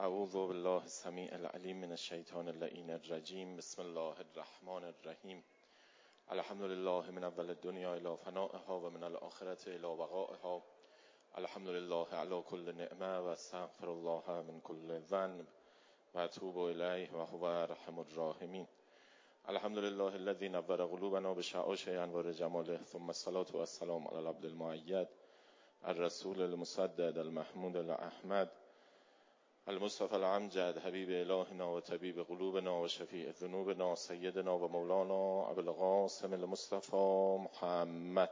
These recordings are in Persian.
اعوذ بالله السمیع العلیم من الشیطان اللعین الرجیم. بسم الله الرحمن الرحیم. الحمد لله من اول الدنیا الی فنائها و من الاخرة الی بقائها. الحمد لله علی کل نعمه و استغفر الله من کل ذنب و اتوب الیه و هو ارحم الراحمین. الحمد لله الذی نور قلوبنا بشعاع انوار جماله، ثم الصلاة و السلام علی العبد المؤید الرسول المسدد المحمود الاحمد المصطفى الامجد حبیب الهنا و طبیب قلوبنا و شفیع ذنوبنا سیدنا و مولانا ابو القاسم المصطفى محمد.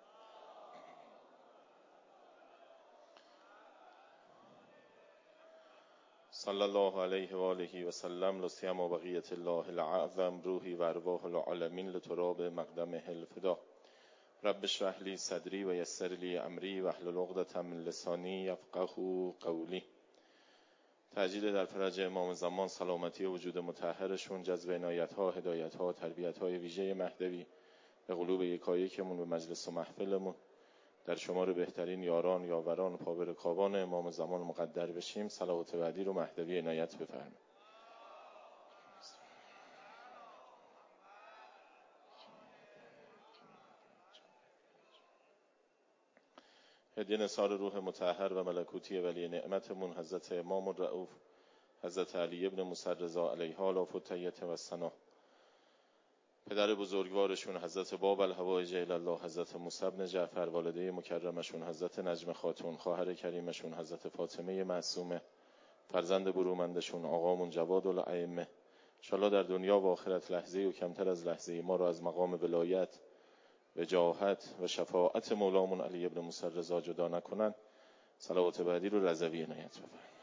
صلی الله علیه و آله و سلم. لسیما بقیت الله الاعظم روحی و ارواح العالمین لتراب مقدمه الفدا. رب اشرح لی صدری و یسر لی امری واحلل عقدة من لسانی یفقهوا قولی. تعجیل در فرج امام زمان، سلامتی وجود مطهرشون، جذب عنایت‌ها، هدایت‌ها، تربیت‌های ویژه مهدوی به قلوب یکایکمون، به مجلس و محفلمون، در شمار بهترین یاران، یاوران، پابرکابان امام زمان مقدر بشیم. صلوات بعدی رو مهدوی عنایت بفرمایید. هدیه نثار روح مطهر و ملکوتی ولی نعمتمون حضرت امام الرؤوف حضرت علی ابن موسی رضا علیه آلاف و تیت و ثنا، پدر بزرگوارشون حضرت باب الهوایج الله حضرت موسی بن جعفر، والده مکرمشون حضرت نجم خاتون، خواهر کریمشون حضرت فاطمه معصومه، فرزند برومندشون آقامون جواد الائمه. انشاءالله در دنیا و آخرت لحظه و کمتر از لحظه ما را از مقام ولایت، وجاهت و شفاعت مولامون علی ابن موسی رضا جدا نکنن. صلوات بعدی رو رضوی عنایت بفرمایید.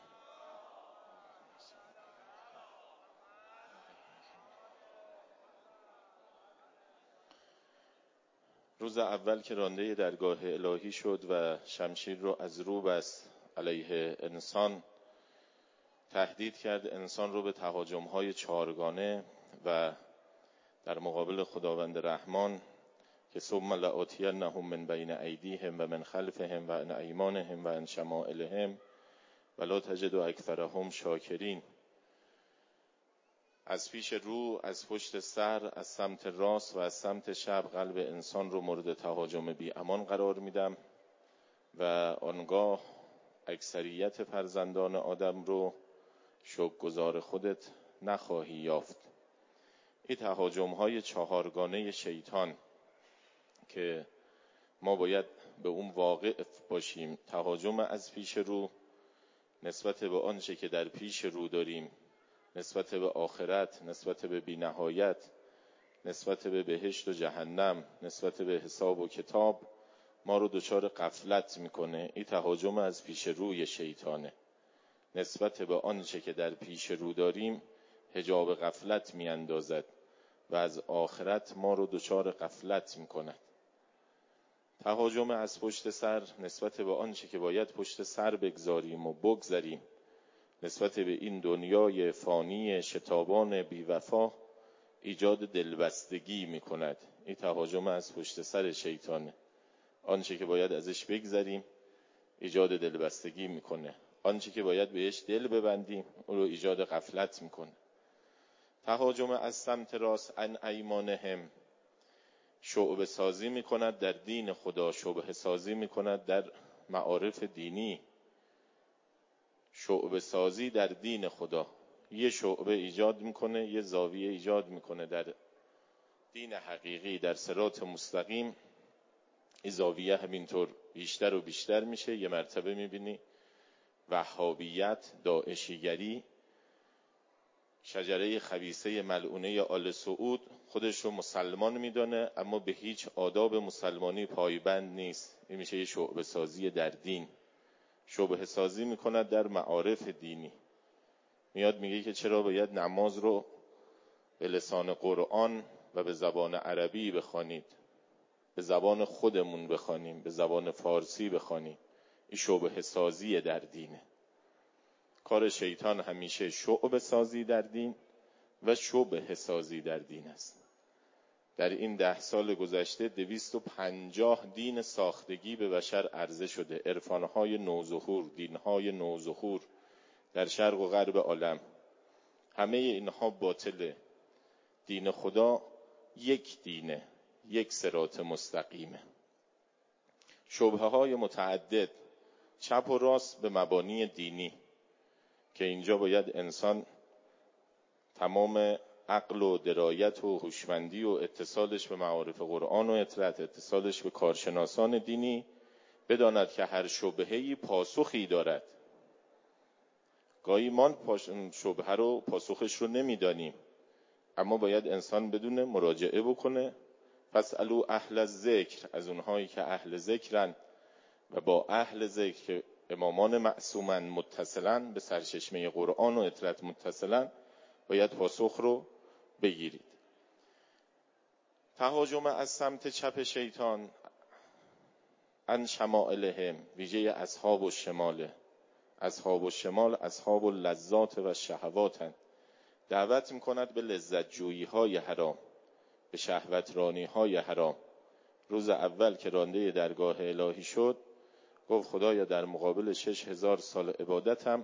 روز اول که رانده درگاه الهی شد و شمشیر رو از رو بست علیه انسان، تهدید کرد انسان رو به تهاجم‌های چهارگانه و در مقابل خداوند رحمان که ثم لآتینهم من بین ایدیهم و من خلفهم و عن ایمانهم و عن شمائلهم ولا تجد اکثرهم شاکرین. از پیش رو، از پشت سر، از سمت راست و از سمت چپ قلب انسان رو مورد تهاجم بی امان قرار میدم و آنگاه اکثریت فرزندان آدم رو شکرگزار خودت نخواهی یافت. این تهاجم‌های چهارگانه شیطان که ما باید به اون واقف باشیم. تهاجم از پیش رو نسبت به آنچه که در پیش رو داریم، نسبت به آخرت، نسبت به بی‌نهایت، نسبت به بهشت و جهنم، نسبت به حساب و کتاب، ما رو دچار غفلت میکنه. این تهاجم از پیش روی شیطانه. نسبت به آنچه که در پیش رو داریم حجاب غفلت میاندازد و از آخرت ما رو دچار غفلت میکند. تهاجم از پشت سر نسبت به آنچه که باید پشت سر بگذاریم و بگذاریم، نسبت به این دنیای فانی شتابان بی‌وفا ایجاد دلبستگی میکند. این تهاجم از پشت سر شیطانه. آنچه که باید ازش بگذاریم ایجاد دلبستگی میکنه، آنچه که باید بهش دل ببندیم اون رو ایجاد غفلت میکنه. تهاجم از سمت راست عن ایمانهم، شعبه سازی میکند در دین خدا، شبهه سازی میکند در معارف دینی، شعبه سازی در دین خدا. یه شعبه ایجاد میکنه، یه زاویه ایجاد میکنه در دین حقیقی، در صراط مستقیم. این زاویه همینطور بیشتر و بیشتر میشه. یه مرتبه میبینی وهابیت، داعشیگری، شجره خبیثه ملعونه آل سعود خودش رو مسلمان میدانه اما به هیچ آداب مسلمانی پایبند نیست. این میشه یه شعبه سازی در دین. شبهه سازی میکند در معارف دینی. میاد میگه که چرا باید نماز رو به لسان قرآن و به زبان عربی بخوانید، به زبان خودمون بخوانیم، به زبان فارسی بخوانیم. این شبهه سازی در دینه. کار شیطان همیشه شعبه سازی در دین و شبهه سازی در دین است. در این 10 سال گذشته 250 دین ساختگی به بشر عرضه شده. عرفانهای نوظهور، دینهای نوظهور در شرق و غرب عالم، همه اینها باطله. دین خدا یک دینه، یک صراط مستقیمه. شبهه های متعدد چپ و راست به مبانی دینی که اینجا باید انسان تمام عقل و درایت و هوشمندی و اتصالش به معارف قرآن و اطلاعات، اتصالش به کارشناسان دینی بداند که هر شبهه‌ای پاسخی دارد. گاهی ما شبهه رو پاسخش رو نمیدانیم، اما باید انسان بدونه، مراجعه بکنه. فاسألوا اهل الذکر، از اونهایی که اهل ذکرن و با اهل ذکر که امامان معصومن متصلن، به سرچشمه قرآن و اطلاعات متصلن، باید پاسخ رو بگیرید. تهاجم از سمت چپ شیطان عن شمائلهم، ویژه اصحاب الشمال. اصحاب الشمال اصحاب اللذات و شهواتن. دعوت میکند به لذت جویی های حرام، به شهوت رانی های حرام. روز اول که رانده درگاه الهی شد، گفت خدایا در مقابل 6000 سال عبادتم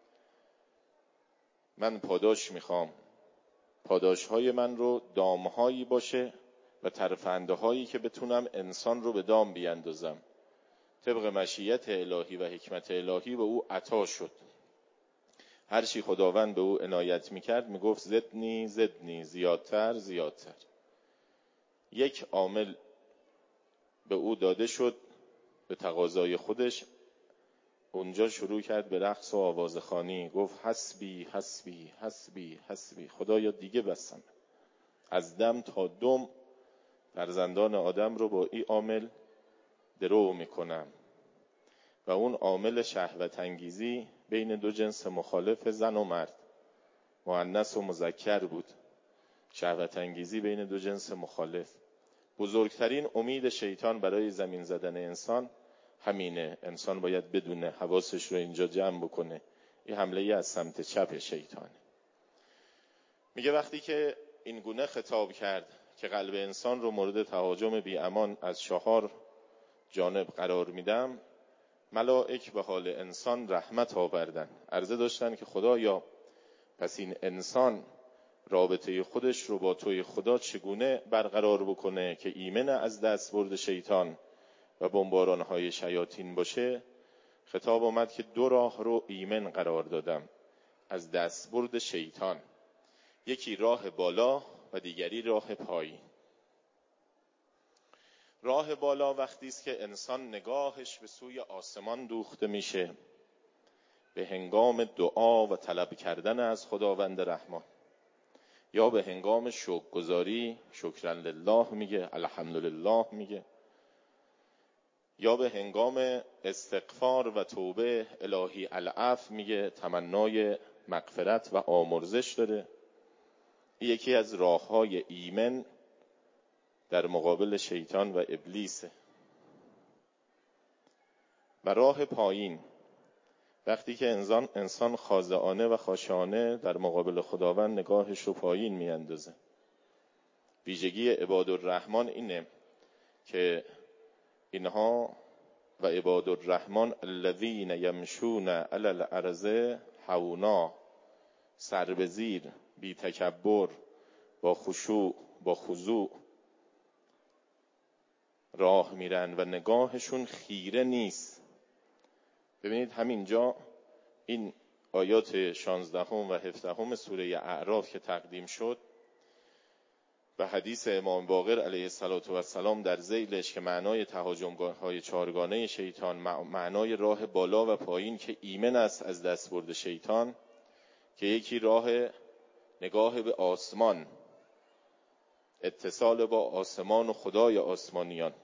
من پاداش میخوام. پاداش های من رو دامهایی باشه و ترفنده هایی که بتونم انسان رو به دام بیاندازم. طبق مشیت الهی و حکمت الهی به او عطا شد. هر چی خداوند به او عنایت میکرد میگفت زدنی زدنی، زیادتر زیادتر. یک عامل به او داده شد به تقاضای خودش، اونجا شروع کرد به رقص و آوازخوانی. گفت حسبی حسبی حسبی حسبی، خدایا دیگه بسم. از دم تا دم فرزندان آدم رو با این عامل درو میکنم. و اون عامل شهوت انگیزی بین دو جنس مخالف، زن و مرد، مؤنث و مذکر بود. شهوت انگیزی بین دو جنس مخالف. بزرگترین امید شیطان برای زمین زدن انسان همینه. انسان باید بدونه، حواسش رو اینجا جمع بکنه. این حمله از سمت چپ شیطانه. میگه وقتی که این گونه خطاب کرد که قلب انسان رو مورد تهاجم بی امان از 4 جانب قرار میدم، ملائک به حال انسان رحمت آوردن. عرضه داشتن که خدایا پس این انسان رابطه خودش رو با توی خدا چگونه برقرار بکنه که ایمن از دستبرد شیطان و بمباران‌های شیاطین باشه؟ خطاب آمد که 2 راه رو ایمن قرار دادم از دستبرد شیطان. یکی راه بالا و دیگری راه پایین. راه بالا وقتی است که انسان نگاهش به سوی آسمان دوخته میشه به هنگام دعا و طلب کردن از خداوند رحمان، یا به هنگام شکرگزاری شکرا لله میگه، الحمدلله میگه، یا به هنگام استغفار و توبه الهی العفو میگه، تمنای مغفرت و آمرزش داره. یکی از راههای ایمن در مقابل شیطان و ابلیسه. و راه پایین وقتی که انسان خاضعانه و خاشعانه در مقابل خداوند نگاهش رو پایین میاندازه. ویژگی عبادالرحمن اینه که اینها و عبادالرحمن الذین یمشون علی الارض هونا، سر به زیر، بی تکبر، با خشوع، با خضوع راه میرن و نگاهشون خیره نیست. ببینید همینجا این آیات 16 و 17 سوره اعراف که تقدیم شد و حدیث امام باقر علیه السلام در ذیلش که معنای تهاجم‌های 4گانه شیطان، معنای راه بالا و پایین که ایمن است از دستبرد شیطان، که یکی راه نگاه به آسمان، اتصال با آسمان و خدای آسمانیان،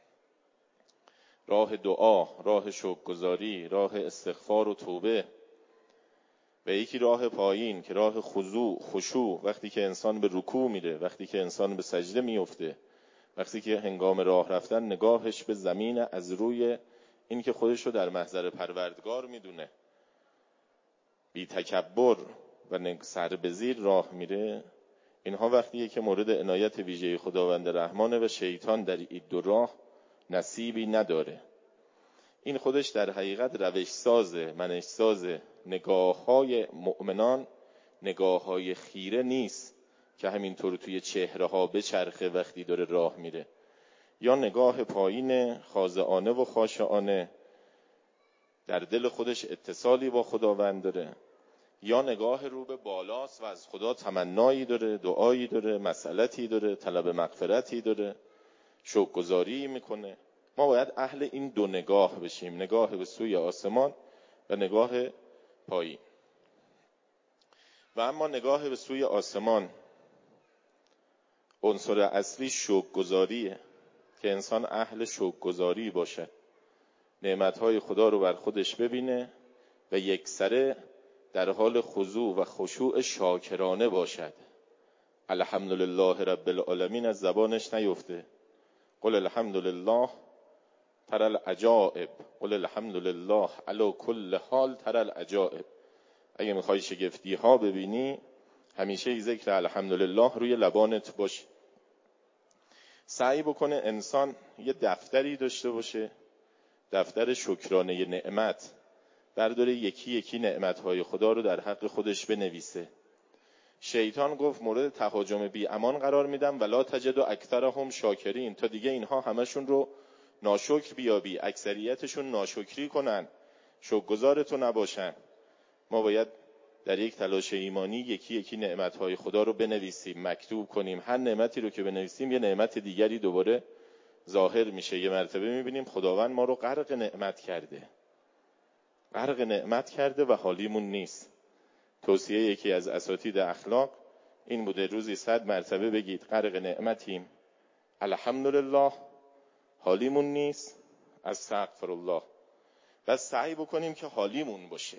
راه دعا، راه شکرگزاری، راه استغفار و توبه، و یکی راه پایین که راه خشوع، وقتی که انسان به رکوع میره، وقتی که انسان به سجده میفته، وقتی که هنگام راه رفتن نگاهش به زمین از روی این که خودش رو در محضر پروردگار میدونه، بی تکبر و سر به زیر راه میره. اینها وقتیه که مورد عنایت ویژه خداوند رحمانه و شیطان در این 2 راه نصیبی نداره. این خودش در حقیقت روش سازه، منش سازه. نگاه‌های مؤمنان نگاه‌های خیره نیست که همینطور توی چهره ها بچرخه وقتی داره راه میره، یا نگاه پایین خاضعانه و خاشعانه در دل خودش اتصالی با خداوند داره، یا نگاه رو به بالاست و از خدا تمنایی داره، دعایی داره، مسئلتی داره، طلب مغفرتی داره، شکرگزاری میکنه. ما باید اهل این دو نگاه بشیم، نگاه به سوی آسمان و نگاه پایین. و اما نگاه به سوی آسمان عنصر اصلی شکرگزاریه که انسان اهل شکرگزاری باشه، نعمتهای خدا رو بر خودش ببینه و یکسره در حال خضوع و خشوع شاکرانه باشد. الحمدلله رب العالمین از زبانش نیفته. قل الحمدلله ترى العجائب، قل الحمدلله علی کل حال ترى العجائب. اگه میخوای شگفتی ها ببینی همیشه ذکر الحمدلله روی لبانت باشه. سعی بکنه انسان یه دفتری داشته باشه، دفتر شکرانه نعمت، برداره یکی یکی نعمتهای خدا رو در حق خودش بنویسه. شیطان گفت مورد تهاجم بی امان قرار میدم ولا تجد اکثرهم شاکرین، تا دیگه اینها همشون رو ناشکر بیابی، اکثریتشون ناشکری کنن، شکرگزارتو نباشن. ما باید در یک تلاش ایمانی یکی یکی نعمتهای خدا رو بنویسیم، مکتوب کنیم. هر نعمتی رو که بنویسیم یه نعمت دیگری دوباره ظاهر میشه. یه مرتبه میبینیم خداوند ما رو غرق نعمت کرده و حالیمون نیست. توصیه یکی از اساتید اخلاق این بوده روزی 100 مرتبه بگید غرق نعمتیم، الحمدلله، حالیمون نیست، استغفرالله. بس سعی بکنیم که حالیمون باشه.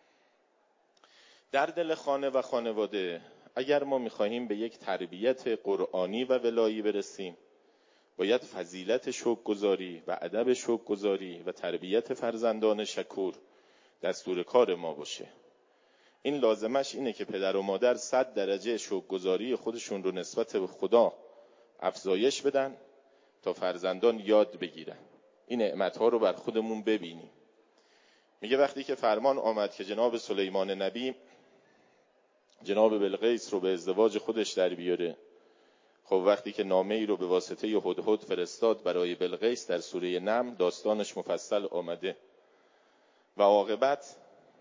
در دل خانه و خانواده اگر ما میخواهیم به یک تربیت قرآنی و ولایی برسیم، باید فضیلت شکرگزاری و ادب شکرگزاری و تربیت فرزندان شکور دستور کار ما باشه. این لازمش اینه که پدر و مادر 100 درجه شکرگزاری خودشون رو نسبت به خدا افزایش بدن تا فرزندان یاد بگیرن، این نعمت‌ها رو بر خودمون ببینیم. میگه وقتی که فرمان آمد که جناب سلیمان نبی جناب بلقیس رو به ازدواج خودش در بیاره، خب وقتی که نامه ای رو به واسطه هدهد فرستاد برای بلقیس، در سوره نمل داستانش مفصل آمده و عاقبت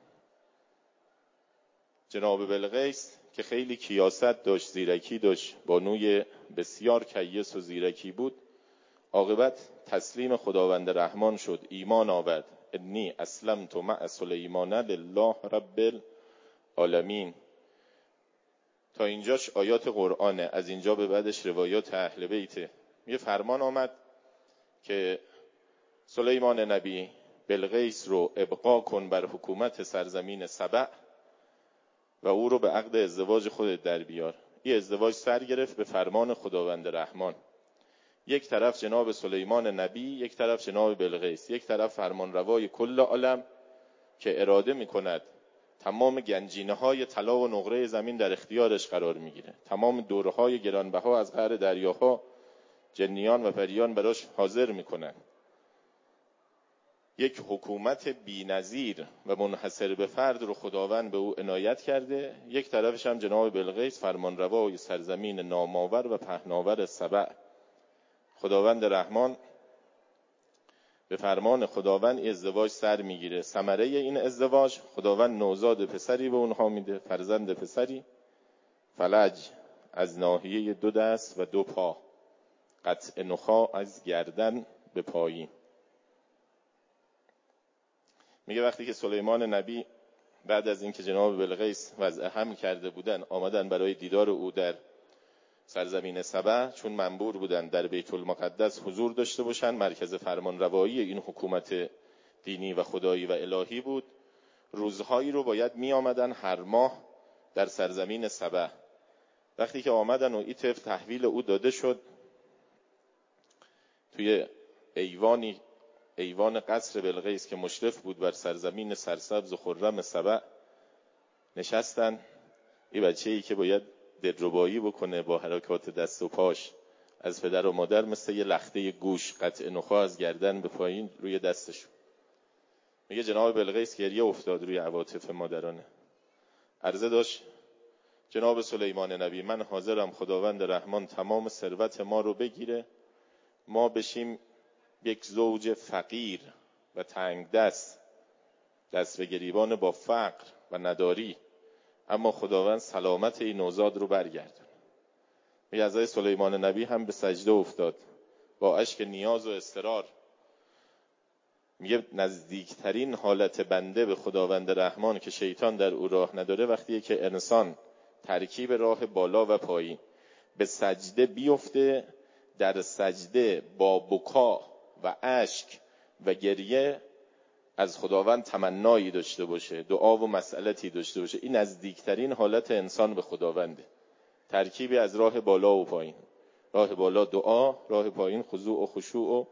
جناب بلقیس که خیلی کیاست داشت، زیرکی داشت، بانوی بسیار کیس و زیرکی بود، عاقبت تسلیم خداوند رحمان شد، ایمان آورد. انی اسلمت مع سلیمان لله رب العالمین. تا اینجاش آیات قرآنه، از اینجا به بعدش روایات اهل بیته. یه فرمان آمد که سلیمان نبی بلقیس رو ابقا کن بر حکومت سرزمین سبع و او رو به عقد ازدواج خودت در بیار. این ازدواج سر گرفت به فرمان خداوند رحمان. یک طرف جناب سلیمان نبی، یک طرف جناب بلقیس، یک طرف فرمان روای کل عالم که اراده میکند تمام گنجینه های طلا و نقره زمین در اختیارش قرار میگیره، تمام دوره های گرانبها از قعر دریاها جنیان و پریان براش حاضر میکنن. یک حکومت بی‌نظیر و منحصر به فرد رو خداوند به او عنایت کرده، یک طرفش هم جناب بلقیس فرمانروای سرزمین نامآور و پهناور سبع. خداوند رحمان به فرمان خداوند ازدواج سر میگیره. ثمره این ازدواج خداوند نوزاد پسری به اونها میده، فرزند پسری فلج از ناحیه 2 دست و 2 پا، قطع نخاع از گردن به پایین. میگه وقتی که سلیمان نبی بعد از اینکه جناب بلقیس وضع هم کرده بودن آمدن برای دیدار او در سرزمین سبع، چون منبور بودن در بیت المقدس حضور داشته باشن، مرکز فرمانروایی این حکومت دینی و خدایی و الهی بود، روزهایی رو باید می آمدن هر ماه در سرزمین سبع. وقتی که آمدن و این طفل تحویل او داده شد، توی ایوان قصر بلقیس که مشرف بود بر سرزمین سرسبز و خرم سبع نشستن. این بچه‌ای که باید دلربایی بکنه با حرکات دست و پاش از پدر و مادر مثل یه لخته گوش، قطع نخاع از گردن به پایین روی دستشون. میگه جناب بلقیس گریه افتاد روی عواطف مادرانه. عرضه داشت جناب سلیمان نبی من حاضرم خداوند رحمان تمام ثروت ما رو بگیره، ما بشیم یک زوج فقیر و تنگ دست به گریبان با فقر و نداری، اما خداوند سلامت این نوزاد رو برگردون. میگه حضرت سلیمان نبی هم به سجده افتاد با اشک نیاز و اضطرار. میگه نزدیکترین حالت بنده به خداوند رحمان که شیطان در او راه نداره وقتیه که انسان ترکیب راه بالا و پایین به سجده بیفته، در سجده با بکا و اشک و گریه از خداوند تمنایی داشته باشه، دعا و مسئلتی داشته باشه. این نزدیکترین حالت انسان به خداونده، ترکیبی از راه بالا و پایین. راه بالا دعا، راه پایین خضوع و خشوع و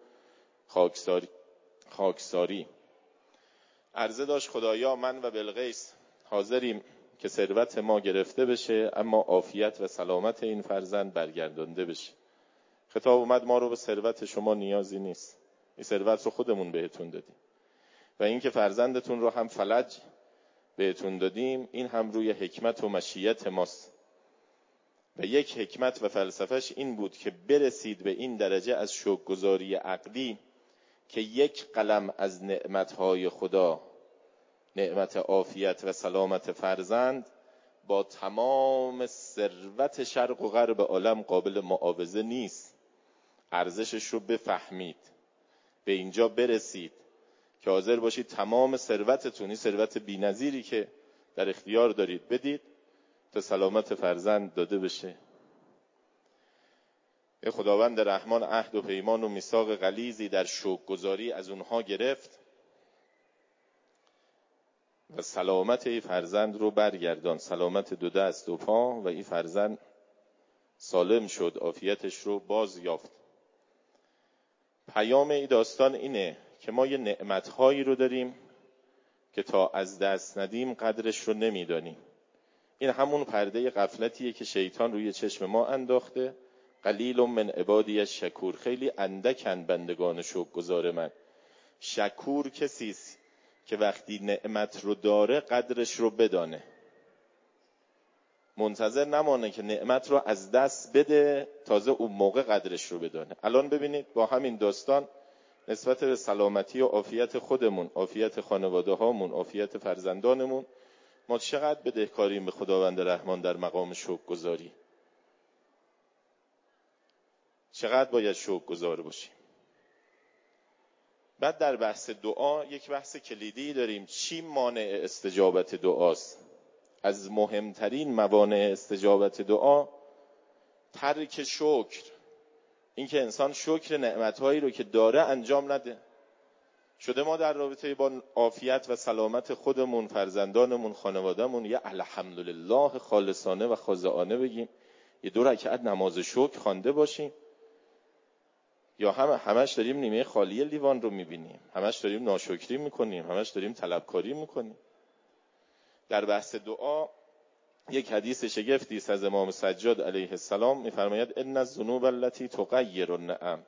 خاکساری. عرضه داشت خدایا من و بلقیس حاضریم که ثروت ما گرفته بشه اما عافیت و سلامت این فرزند برگردانده بشه. خطاب اومد ما رو به ثروت شما نیازی نیست، این ثروت رو خودمون بهتون دادیم و این که فرزندتون رو هم فلج بهتون دادیم این هم روی حکمت و مشیت ماست و یک حکمت و فلسفهش این بود که برسید به این درجه از شکرگزاری عقلی که یک قلم از نعمتهای خدا، نعمت عافیت و سلامت فرزند، با تمام ثروت شرق و غرب عالم قابل معاوضه نیست. ارزشش رو بفهمید، به اینجا برسید که حاضر باشید تمام ثروتتون، ثروت بی‌نظیری که در اختیار دارید بدید تا سلامت فرزند داده بشه. خداوند رحمان عهد و پیمان و میثاق غلیظی در شکرگزاری از اونها گرفت و سلامت این فرزند رو برگردان، سلامت دو دست دو پا، و این فرزند سالم شد، عافیتش رو باز یافت. پیام این داستان اینه که ما یه نعمتهایی رو داریم که تا از دست ندیم قدرش رو نمیدانیم. این همون پرده غفلتیه که شیطان روی چشم ما انداخته. قلیل من عبادی الشکور، خیلی اندکن بندگان شکرگزار من. شکور کسیست که وقتی نعمت رو داره قدرش رو بدانه، منتظر نمانه که نعمت رو از دست بده تازه اون موقع قدرش رو بدانه. الان ببینید با همین داستان نسبت به سلامتی و عافیت خودمون، عافیت خانواده هامون، عافیت فرزندانمون، ما چقدر بدهکاریم به خداوند رحمان در مقام شکرگزاری. چقدر باید شکرگزار باشیم. بعد در بحث دعا یک بحث کلیدی داریم. چی مانع استجابت دعاست؟ از مهمترین موانع استجابت دعا ترک شکر، این که انسان شکر نعمتهایی رو که داره انجام نده. شده ما در رابطه با عافیت و سلامت خودمون، فرزندانمون، خانوادهمون یه الحمدلله خالصانه و خاضعانه بگیم، یه 2 رکعت نماز شکر خوانده باشیم، یا همش داریم نیمه خالی لیوان رو میبینیم، همش داریم ناشکری میکنیم، همش داریم طلبکاری میکنیم. در بحث دعا یک حدیث شگفتی است از امام سجاد علیه السلام، میفرماید ان الذنوب التي تغیر النعم.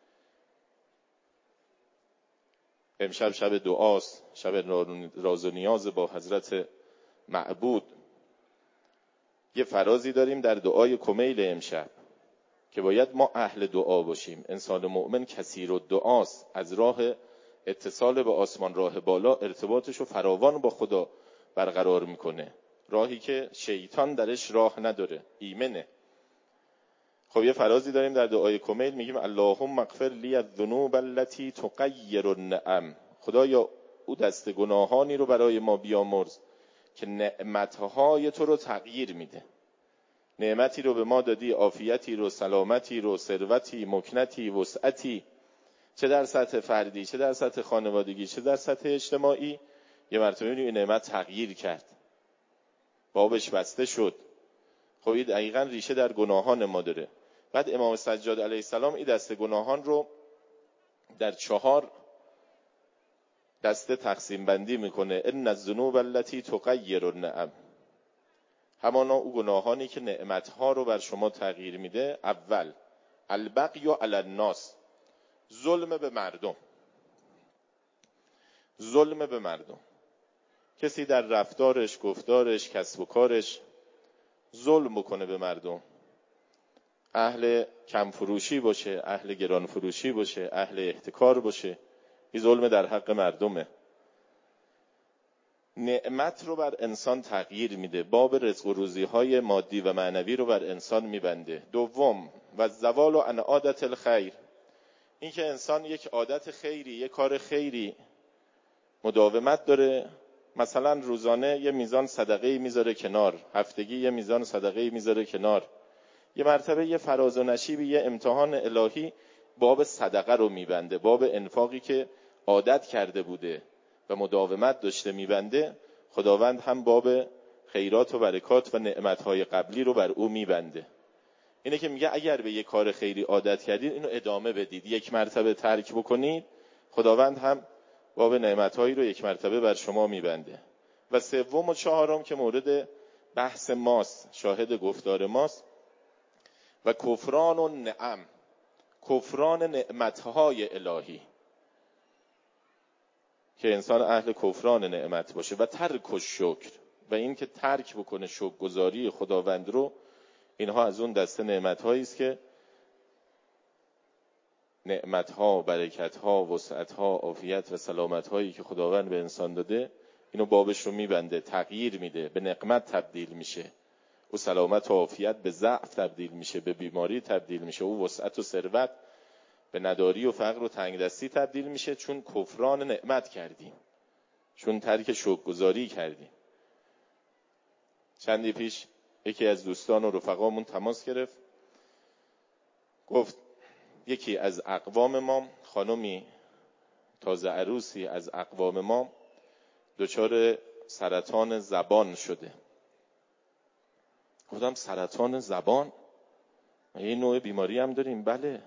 امشب شب دعاست، شب راز و نیاز با حضرت معبود. یه فرازی داریم در دعای کمیل امشب که باید ما اهل دعا باشیم. انسان مؤمن کثیر الدعاست، از راه اتصال به آسمان، راه بالا، ارتباطش رو فراوان با خدا برقرار میکنه، راهی که شیطان درش راه نداره، ایمنه. خب یه فرازی داریم در دعای کمیل، میگیم اللهم اغفر لی الذنوب التي تغیر النعم. خدایا او دست گناهانی رو برای ما بیامرز که نعمتهای تو رو تغییر میده. نعمتی رو به ما دادی، عافیتی رو، سلامتی رو، ثروتی، مکنتی، وسعتی، چه در سطح فردی، چه در سطح خانوادگی، چه در سطح اجتماعی، یه مرتبه این نعمت تغییر کرد، بابش بسته شد. خب این دقیقاً ریشه در گناهان ما داره. بعد امام سجاد علیه السلام این دسته گناهان رو در 4 دسته تقسیم بندی میکنه. ان الذنوب التي تغیر النعم، همانا او گناهانی که نعمتها رو بر شما تغییر میده. اول البغی علی الناس، ظلم به مردم. ظلم به مردم. کسی در رفتارش، گفتارش، کسب و کارش ظلم بکنه به مردم، اهل کم فروشی باشه، اهل گران فروشی باشه، اهل احتکار باشه، این ظلم در حق مردمه. نعمت رو بر انسان تغییر میده، باب رزق و روزی های مادی و معنوی رو بر انسان میبنده. دوم، و زوال عن عادت الخیر، این که انسان یک عادت خیری، یک کار خیری مداومت داره، مثلا روزانه یه میزان صدقه میذاره کنار، هفتگی یه میزان صدقه میذاره کنار، یه مرتبه یه فراز و نشیبی، یه امتحان الهی باب صدقه رو میبنده، باب انفاقی که عادت کرده بوده و مداومت داشته میبنده، خداوند هم باب خیرات و برکات و نعمتهای قبلی رو بر او میبنده. اینه که میگه اگر به یه کار خیری عادت کردید اینو ادامه بدید، یک مرتبه ترک بکنید خداوند هم باب نعمتهایی رو یک مرتبه بر شما میبنده. و سوم و چهارم که مورد بحث ماست، شاهد گفتار ماست، و کفران و نعم، کفران نعمتهای الهی، که انسان اهل کفران نعمت باشه، و ترک الشکر، و این که ترک بکنه شکرگزاری خداوند رو. اینها از اون دسته نعمتهایی است که نعمتها، برکتها، وسعتها، عافیت و سلامتهایی که خداوند به انسان داده، اینو بابش رو میبنده، تغییر میده، به نقمت تبدیل میشه. او سلامت و عافیت به ضعف تبدیل میشه، به بیماری تبدیل میشه. او وسعت و ثروت به نداری و فقر و تنگدستی تبدیل میشه، چون کفران نعمت کردیم، چون ترک شکرگزاری کردیم. چندی پیش یکی از دوستان و رفقامون تماس گرفت، گفت یکی از اقوام ما، خانمی تازه عروسی از اقوام ما، دچار سرطان زبان شده. گفتم سرطان زبان؟ این نوع بیماری هم داریم؟ بله.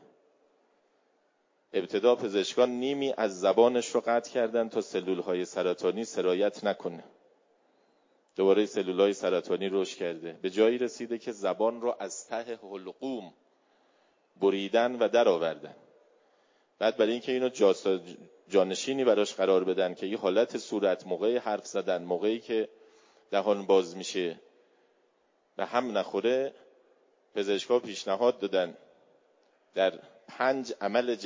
ابتدا پزشکان نیمی از زبانش رو قطع کردن تا سلولهای سرطانی سرایت نکنه. دوباره سلولهای سرطانی رشد کرده، به جایی رسیده که زبان رو از ته حلقوم بریدن و در آوردن. بعد برای اینکه اینو جانشینی براش قرار بدن که یه حالت صورت موقعی حرف زدن، موقعی که دهان باز میشه و هم نخوره، پزشکا پیشنهاد دادن در 5 عمل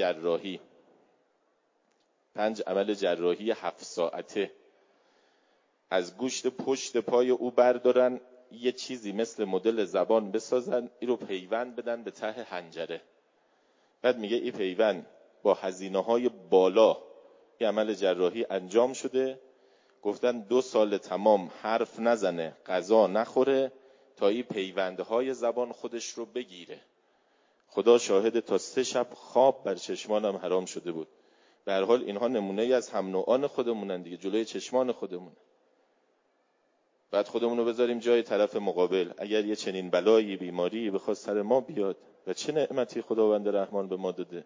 جراحی 7 ساعته از گوشت پشت پای او بردارن، یه چیزی مثل مدل زبان بسازن، این رو پیوند بدن به ته حنجره. بعد میگه این پیوند با هزینه‌های بالا یه عمل جراحی انجام شده. گفتن 2 سال تمام حرف نزنه، غذا نخوره تا این پیوندهای زبان خودش رو بگیره. خدا شاهد، تا 3 شب خواب بر چشمانم حرام شده بود. به هر حال اینها نمونه ای از هم نوعان خودمونن دیگه، جلوی چشمان خودمون. بعد خودمونو بذاریم جای طرف مقابل، اگر یه چنین بلایی، بیماری بخواد سر ما بیاد و چه نعمتی خداوند رحمان به ما داده.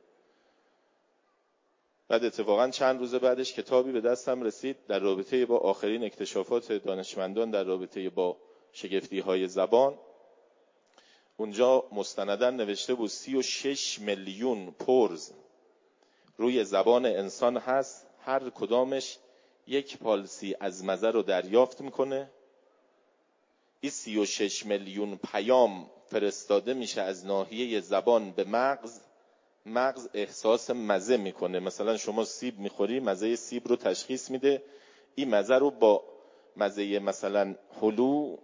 بعد اتفاقا چند روز بعدش کتابی به دستم رسید در رابطه با آخرین اکتشافات دانشمندان در رابطه با شگفتی‌های زبان. اونجا مستنداً نوشته بود 36 میلیون پرز روی زبان انسان هست، هر کدامش 1 پالسی از مزه رو دریافت میکنه. این 36 میلیون پیام فرستاده میشه از ناحیه زبان به مغز احساس مزه میکنه. مثلا شما سیب میخوری، مزه سیب رو تشخیص میده، این مزه رو با مزه مثلا هلو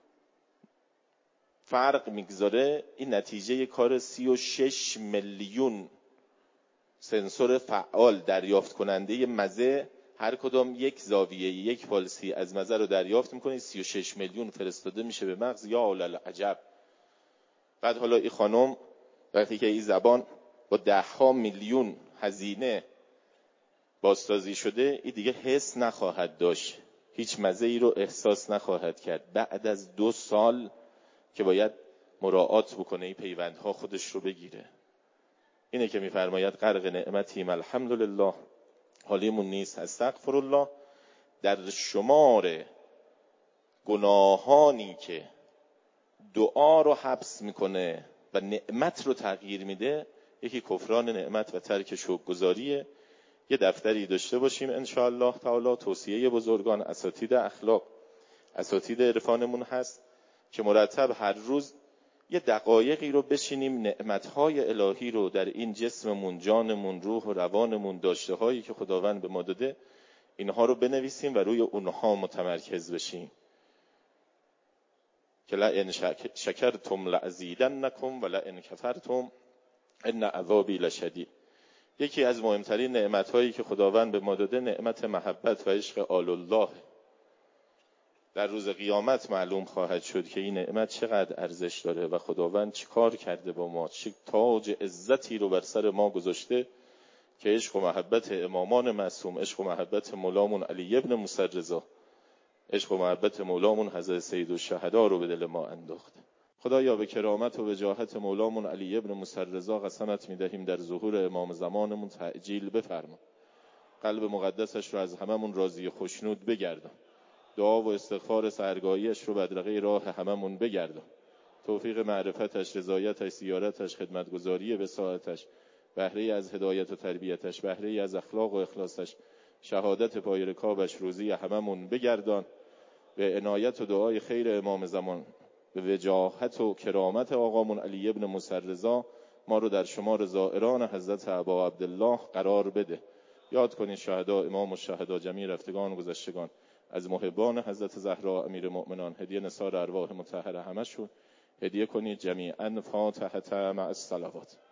فرق میگذاره. این نتیجه کار 36 میلیون سنسور فعال دریافت کننده مزه، هر کدام 1 زاویه 1 پالسی از مزه رو دریافت میکنه. 36 میلیون فرستاده میشه به مغز. یا عجب. بعد حالا این خانم وقتی که این زبان با 10 میلیون هزینه بازسازی شده، این دیگه حس نخواهد داشت، هیچ مزه ای رو احساس نخواهد کرد. بعد از 2 سال که باید مراعات بکنه این پیوندها خودش رو بگیره. اینه که میفرماید غرق نعمتیم الحمدلله، حالیمون نیست استغفر الله. در شمار گناهانی که دعا رو حبس میکنه و نعمت رو تغییر میده، یکی کفران نعمت و ترک شکرگزاریه. یه دفتری داشته باشیم ان شاء الله تعالی. توصیه بزرگان، اساتید اخلاق، اساتید عرفانمون هست که مرتب هر روز یه دقایقی رو بشینیم نعمتهای الهی رو در این جسممون، جانمون، روح و روانمون، داشته هایی که خداوند به ما داده، اینها رو بنویسیم و روی اونها متمرکز بشیم که لئن شکرتم لأزیدنکم و لئن کفرتم ان عذابی لشدید. یکی از مهمترین نعمتهایی که خداوند به ما داده نعمت محبت و عشق آل الله. در روز قیامت معلوم خواهد شد که این نعمت چقدر ارزش داره و خداوند چه کار کرده با ما، چه تاج عزتی رو بر سر ما گذاشته که عشق و محبت امامان معصوم، عشق و محبت مولامون علی ابن موسی رضا، عشق و محبت مولامون حضرت سیدالشهدا رو به دل ما انداخته. خدایا به کرامت و وجاهت مولامون علی ابن موسی رضا قسمت می‌دهیم در ظهور امام زمانمون تعجیل بفرما. قلب مقدسش رو از هممون راضی و خوشنود بگردان. دعا و استغفار سحرگاهیش رو بدرقه راه هممون بگردان. توفیق معرفتش، رضایتش، زیارتش، خدمتگزاری به ساعتش، بهره از هدایت و تربیتش، بهره از اخلاق و اخلاصش، شهادت پای رکابش روزی هممون بگردان. به عنایت و دعای خیر امام زمان، به وجاهت و کرامت آقامون علی ابن موسی رضا ما رو در شمار زائران حضرت ابا عبدالله قرار بده. یاد کنید شهدا، امام الشهدا، جمیع رفتگان و گذشتگان، از محبان حضرت زهرا امیر مؤمنان، هدیه نثار ارواح مطهره همشون هدیه کنید جمیعاً. فاتحه مع الصلوات.